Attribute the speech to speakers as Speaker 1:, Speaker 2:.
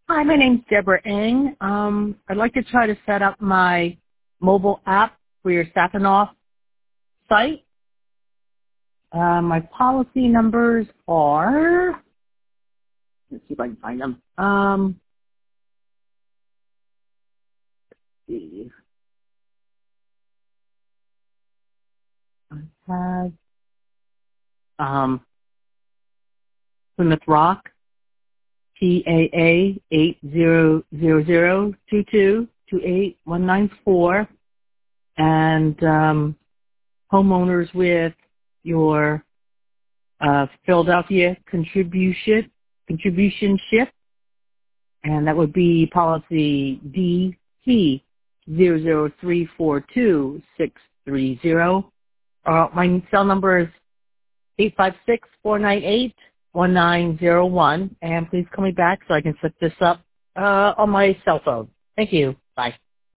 Speaker 1: Hi, my name's Deborah Ng. I'd like to try to set up my mobile app for your Safanoff site. My policy numbers are, let's see if I can find them. Let's see. I have Plymouth Rock, PAA 800022282194, and homeowners with your Philadelphia contribution ship, and that would be policy DC 00342-630. My cell number is 856-498-1901, and please call me back so I can set this up on my cell phone. Thank you. Bye.